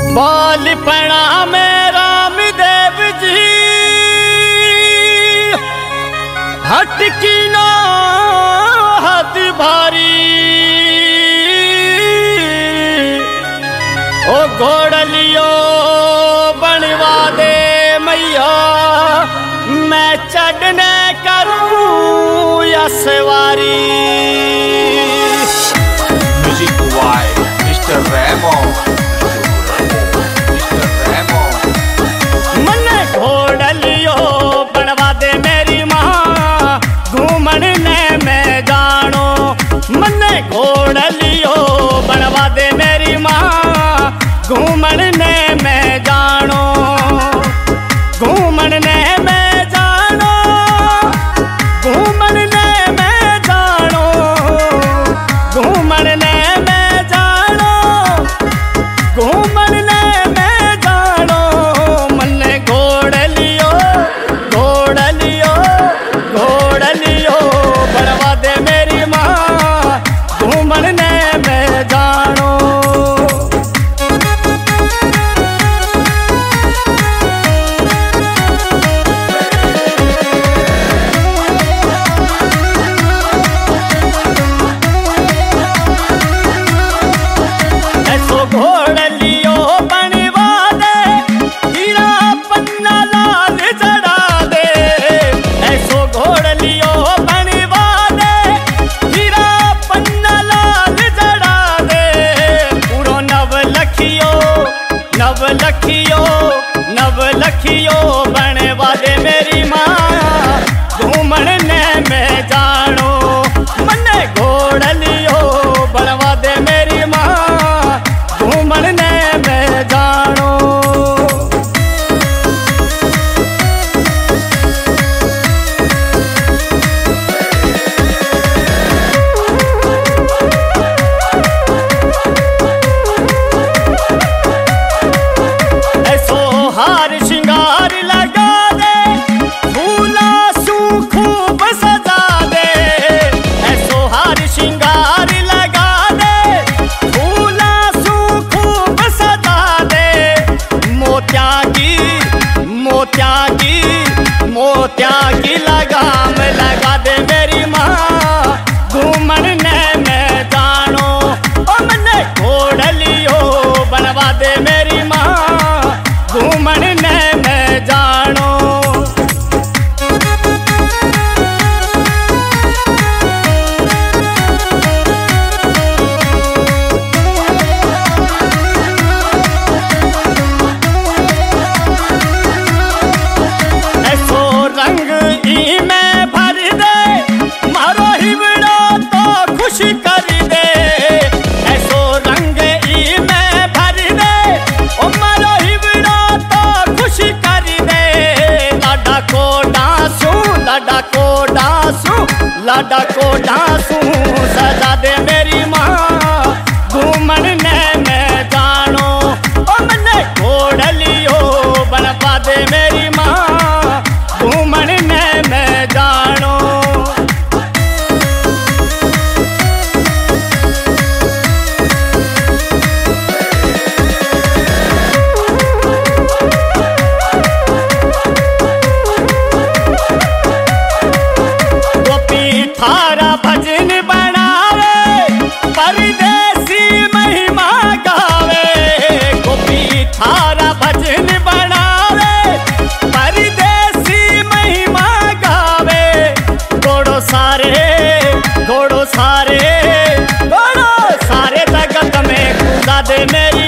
बालपणा में रामदेव जी हटकी ना हद भारी ओ घोड़लियो बनवा दे मैया मैं चढ़ने करूं या सवारी। Music by mister Remo. घोड़लियो बनवा दे मेरी माँ घूमन ने मैं जानो। मन्ने घोड़लियो बनवा दे मेरी माँ घूमन ने मैं जानो। घूमन ने मैं जानो, घूमन ने मैं जानो, घूमन ने मैं जानो, घूमन ने मैं जानो। मन्ने घोड़लियो घोड़लियो घोड़लियो बनवा दे मेरी माँ घूमन ने मैं जानो। घोड़लियो बनवा दे हीरा पन्ना लाल चढ़ा दे। ऐसो घोड़लियो बनवा दे हीरा पन्ना लाल चढ़ा दे। पूरो नवलखियो नवलखियो नवलखियो बनवा दे मेरी माँ घूमन ने मैं जानो। मन्ने घोड़लियो बनवा दे मेरी माँ घूमन ने मैं जानो। ऐसो हार श्रृंगार लगा दे फूला सू खूब सजा दे। ऐसो हार श्रृंगार लगा दे फूला सू खूब सजा दे। मोत्या की मोत्या की मोत्या की लगाम लगा दे मेरी माँ घूमन ने मैं जानो। ओ मन्ने घोड़लियो बनवा दे मेरी माँ घूमन ने मैं जानो। ऐसो रंग ई में भर दे मारो हिवड़ो तो खुश कर दे। ऐसो रंग ई में भर दे ओ मारो हिवड़ो तो खुश कर दे। लाडा को डांसू लाडा को डांसू लाडा को डांसू सजा दे मेरी माँ घूमन ने मैं जानो। ओ मन्ने घोड़लियो बनवा दे मेरी माँ घूमन ने मैं जानो। गोपी थारा भजन बनावे परदेसी महिमा गावे। गोपी थारा भजन बनावे परदेसी महिमा गावे। घोड़ो सारे घोड़ो सारे घोड़ो सारे जगत में खुदा दे मेरी